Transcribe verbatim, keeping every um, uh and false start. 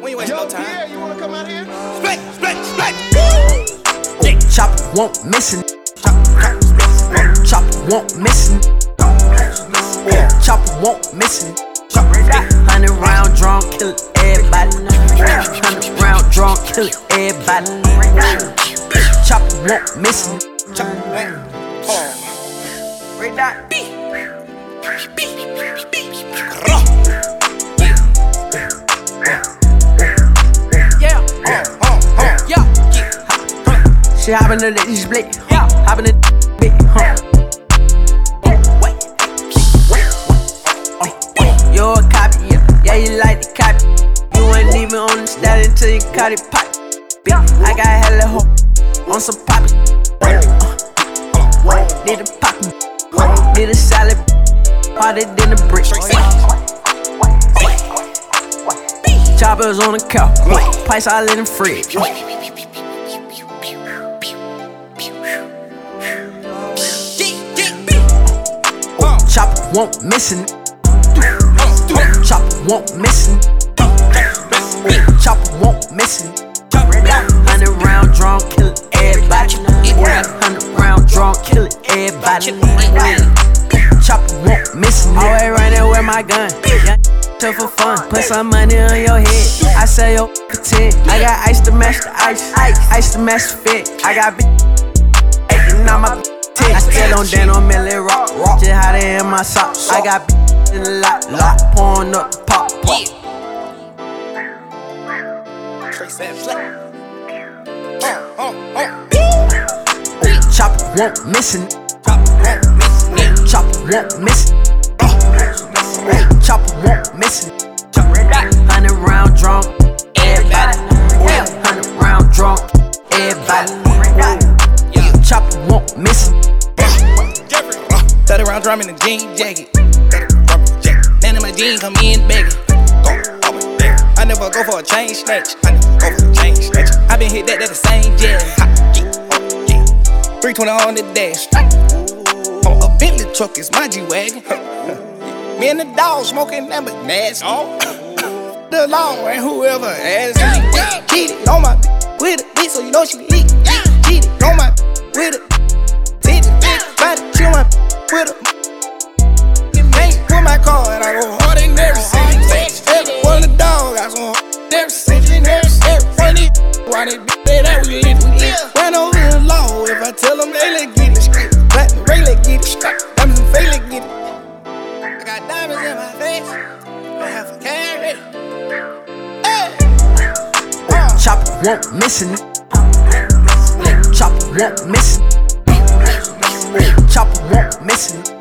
We ain't wasting no time. Yeah, you wanna come out here? Split, split, split. Chopper won't missing. Chopper won't missing. Chopper won't missing. Hundred round drum, kill everybody. Hundred round drum, kill everybody. Chopper won't missing. Right that beat. Yeah, yeah. She hoppin' in the split, yeah. Hoppin' in the bit, huh? You a copy, yeah. Yeah, you like the copy. You ain't even on the stat until you caught it pop. I got hella hoe on some poppy. Uh, did a poppy. Did a salad. Harder than a brick. Choppers on the couch. Pipes all in the fridge. Chopper won't missing. Chopper won't missing. Chopper won't missing. Hundred round drum, kill everybody. Hundred round drum, kill everybody. Chopper won't missing. Always running with my gun. Tough for fun. Put some money on your head. I sell your pretend. I got ice to match the ice. Ice to match the fit. I got bitch. Acting on my tick. I still don't dance on Millie Rock. Just how they in my socks. I got bitch in the lot. Lot pouring up the pop. Chopper won't missing. Chopper won't missing. Chopper won't missing. Hundred round drum, everybody. Hundred round drum, everybody. Chopper won't missing. Thirty round drum in a jean jacket. None of my jeans come in begging. I never go for a chain snatch. I never go for a chain snatch. I been hit that, that the same jet. three twenty on the dash. A Bentley truck is my G-Wagon. Me and the dog smoking that but nasty. The law and whoever asked me. Cheated on my with a bitch, so you know she leak. Cheated on my with a titty. Body chill my with a. Ain't with my car and I go hard in every city. Every one of the dog got some hard every city. Every one of these why they say that we lit. Ran over the law if I tell them they let get it straight. Platinum Ray let get it straight. Diamonds and Faye let get it. I got diamonds in my face. I have a carry. Hey. Chopper won't missing. Chopper won't missing. Chopper won't missing.